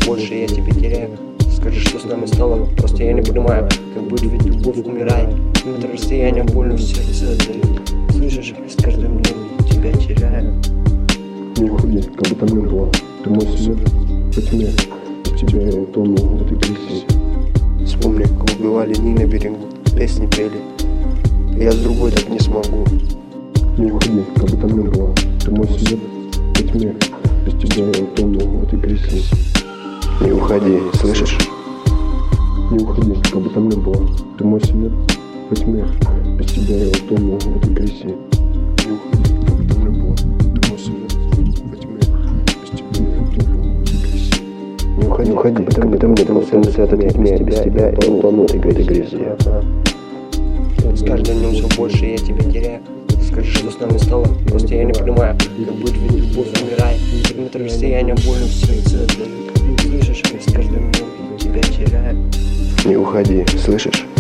больше я тебя теряю. Скажи, что с нами стало, просто я не понимаю, как будет, ведь любовь умирает. Метр расстояния больно в сердце отдают. Слышишь, с каждым днем тебя теряю. Не уходи, как бы там ни было. Ты мой свет во тьме, без тебя я утону в этой кризисе. Вспомни, как убивали дни на берегу, песни пели. Я с другой так не смогу. Не уходи, как бы там ни было. Ты мой свет во тьме, без тебя я утону в этой кризисе. Не уходи, слышишь? Не уходи, как бы там ни было. Ты мой свет во тьме, без тебя я утону в этой кризисе. Не уходи, как бы там ни было. Ты мой свет во тьме, без тебя я утону в этой кризисе. Не уходи, как бы там ни было. Ты мой свет во тьме, без тебя я утону в этой кризисе. С каждым днем все больше я тебя теряю. Скажи, что с нами стало, просто я не понимаю, как будет, ведь любовь умирает. Метр расстояния больно в сердце отдают. Слышишь, с каждым днем тебя теряю. Не уходи, слышишь?